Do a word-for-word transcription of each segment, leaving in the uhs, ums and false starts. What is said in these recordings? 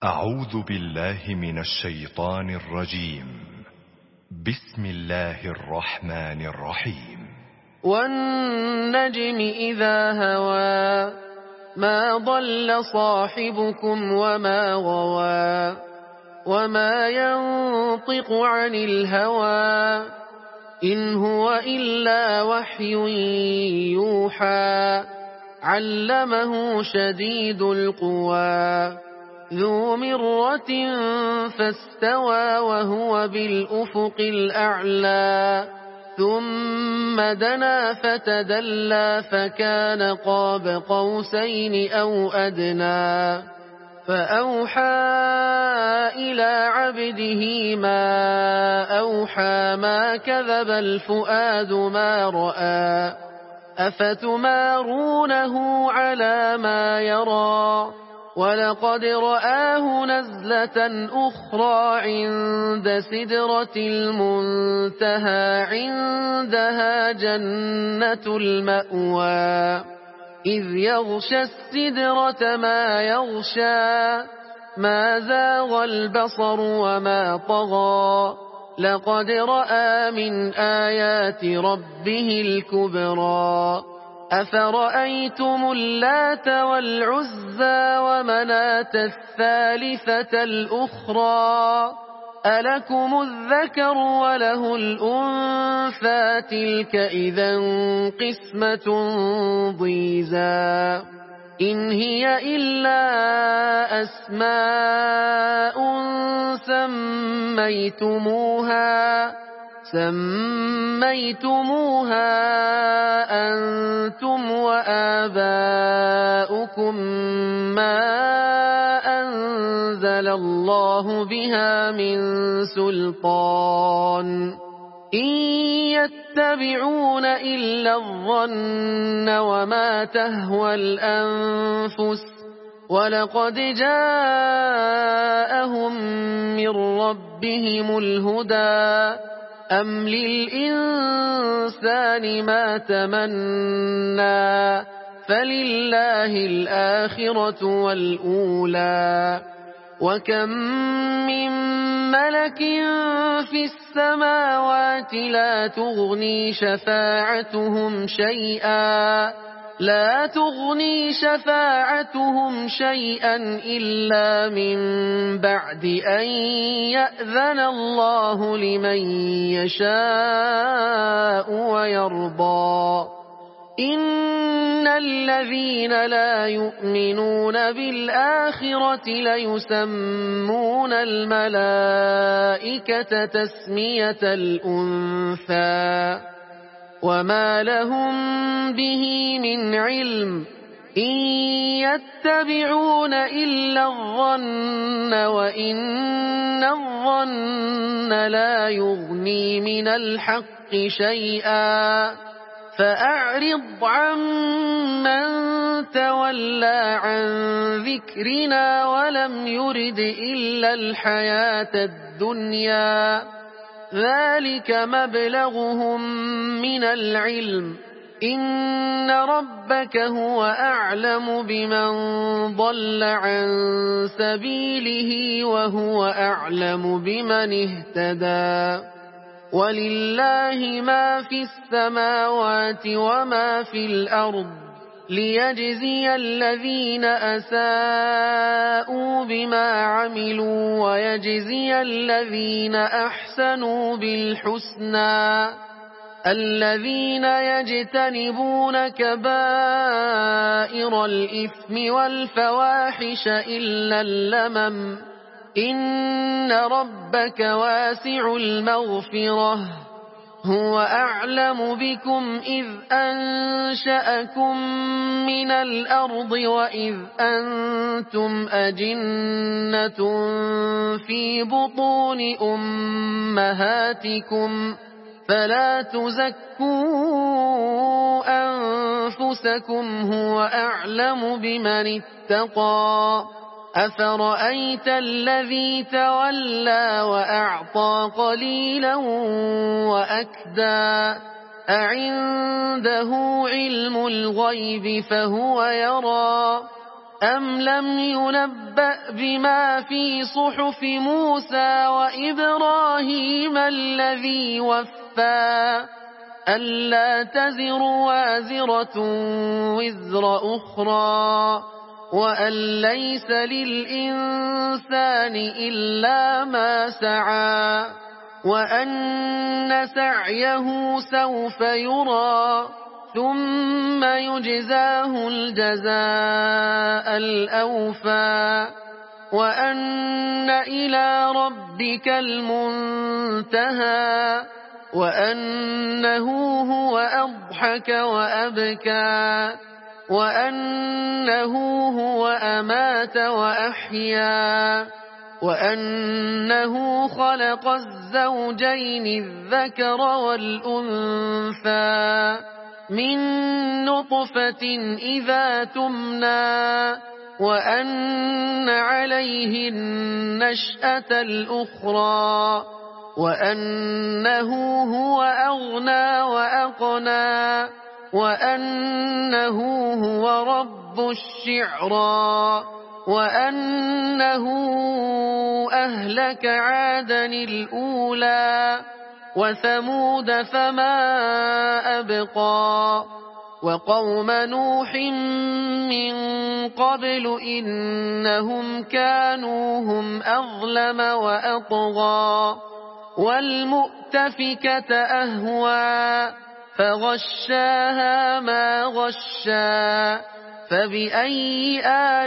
أعوذ بالله من الشيطان الرجيم. بسم الله الرحمن الرحيم. والنجم إذا هوى ما ضل صاحبكم وما غوى وما ينطق عن الهوى إن هو إلا وحي يوحى علمه شديد القوى ذو مرة فاستوى وهو بالأفق الأعلى ثم دنا فتدلى فكان قاب قوسين أو أدنى فأوحى إلى عبده ما أوحى ما كذب الفؤاد ما رأى أفتمارونه على ما يرى ولقد رآه نزلة أخرى عند سدرة المنتهى عندها جنة المأوى إذ يغشى السدرة ما يغشى ما زاغ البصر وما طغى لقد رأى من آيات ربه الكبرى أفرأيتم اللات والعزى ومناة الثالثة الأخرى ألكم الذكر وله الأنثى تلك إذا قسمة ضيزى إن هي إلا أسماء سميتموها سميتموها أنتم وآباؤكم ما أنزل الله بها من سلطان إن يتبعون إلا الظن وما تهوى الأنفس ولقد جاءهم من ربهم الهدى أم للإنسان ما تمنى فلله الآخرة والأولى وكم من ملك في السماوات لا تغني شفاعتهم شيئا لا تغني شفاعتهم شيئا إلا من بعد أن يأذن الله لمن يشاء ويرضى إن الذين لا يؤمنون بالآخرة ليسمون الملائكة تسمية الأنثى وما لهم به من علم إن يتبعون إلا الظن وإن الظن لا يغني من الحق شيئا فأعرض عن من تولى عن ذكرنا ولم يرد إلا الحياة الدنيا ذلك مبلغهم من العلم إن ربك هو أعلم بمن ضل عن سبيله وهو أعلم بمن اهتدى ولله ما في السماوات وما في الأرض ليجزي الذين أساءوا بما عملوا ويجزي الذين أحسنوا بالحسنى الذين يجتنبون كبائر الإثم والفواحش إلا اللمم إن ربك واسع المغفرة هو أعلم بكم إذ أنشأكم من الأرض وإذ أنتم أجنة في بطون أمهاتكم فلا تزكوا أنفسكم هو أعلم بمن اتقى أفرأيت الذي تولى وأعطى قليلا وأكدى أعنده علم الغيب فهو يرى أم لم ينبأ بما في صحف موسى وإبراهيم الذي وفى ألا تزر وازرة وزر أخرى وأن ليس للإنسان إلا ما سعى وأن سعيه سوف يرى ثم يجزاه الجزاء الأوفى وأن إلى ربك المنتهى وأنه هو أضحك وأبكى وأنه هو أمات وأحيا وأنه خلق الزوجين الذكر والأنثى من نطفة إذا تمنى وأن عليه النشأة الأخرى وأنه هو أغنى وأقنى وأنه هو رب الشعرى وأنه أهلك عادا الأولى وثمود فما أبقى وقوم نوح من قبل إنهم كانوا هم أظلم وأطغى والمؤتفكة أهوى فغشاها ما غشا فبأي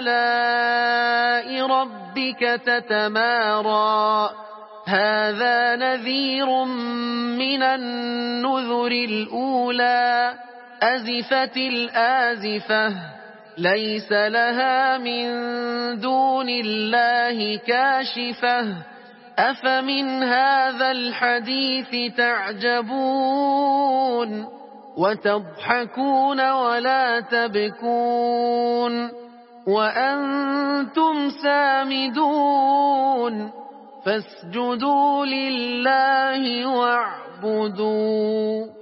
آلاء ربك تتمارى هذا نذير من النذر الأولى أزفت الآزفة ليس لها من دون الله كاشفة أفمن هذا الحديث تعجبون وتضحكون ولا تبكون وأنتم سامدون فاسجدوا لله واعبدوا